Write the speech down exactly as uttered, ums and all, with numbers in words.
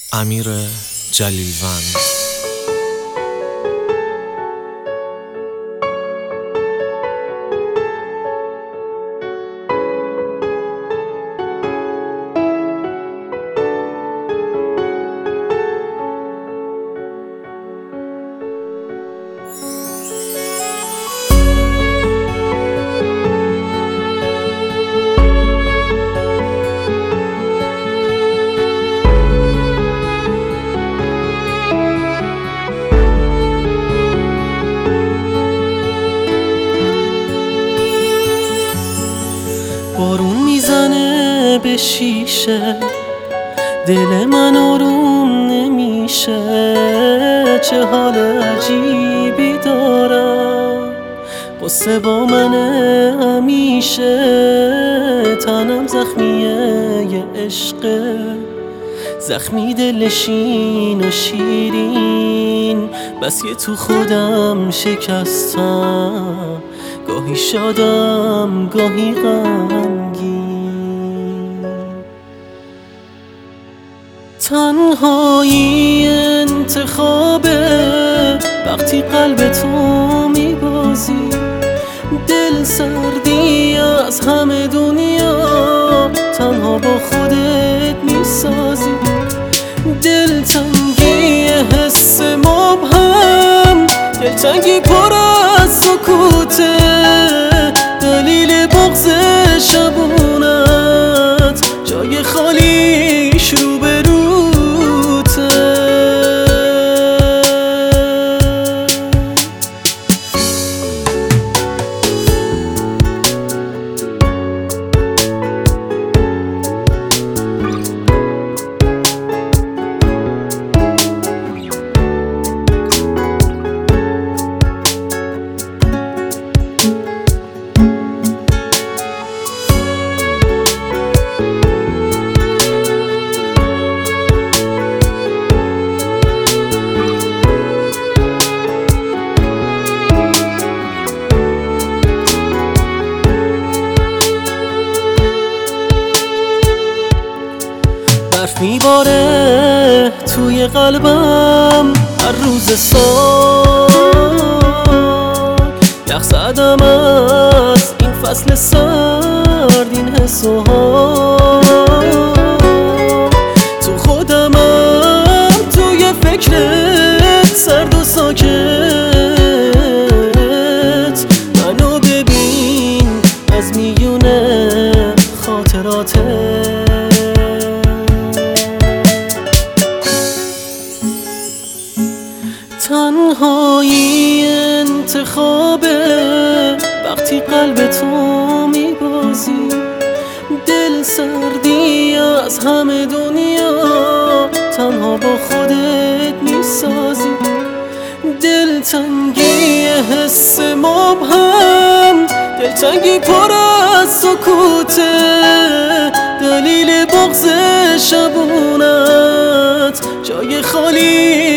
امیر جلیلوند. بارون میزنه به شیشه، دل من آروم نمیشه. چه حال عجیبی دارم، قصه با منه همیشه. تنم زخمیه یه عشقه، زخمی دلشین و شیرین. بس که تو خودم شکستم، گاهی شادم گاهی غمگین. تنهایی انتخابه وقتی قلب تو میبازی. دل سردی از همه دنیا تنها با خودت میسازی. دلتنگی حس مبهم، دلتنگی پر از سکوته. دلیل بغض شبونت جای خالیش روبروته. برف میباره توی قلبم هر روز سال. یخ زدم از این فصل سرد، این حس و حال. تو خودمم توی فکرت سرد و ساکت. منو ببین از میونه خاطراتت. تنهایی انتخابه وقتی قلب تو میبازی. دل سردی از همه دنیا تنها با خودت میسازی. دلتنگی حس مبهم، دلتنگی پر از سکوته. دلیل بغض شبونت جای خالی